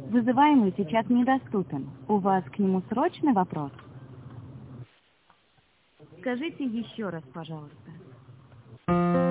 Вызываемый сейчас недоступен. У вас к нему срочный вопрос? Скажите еще раз, пожалуйста.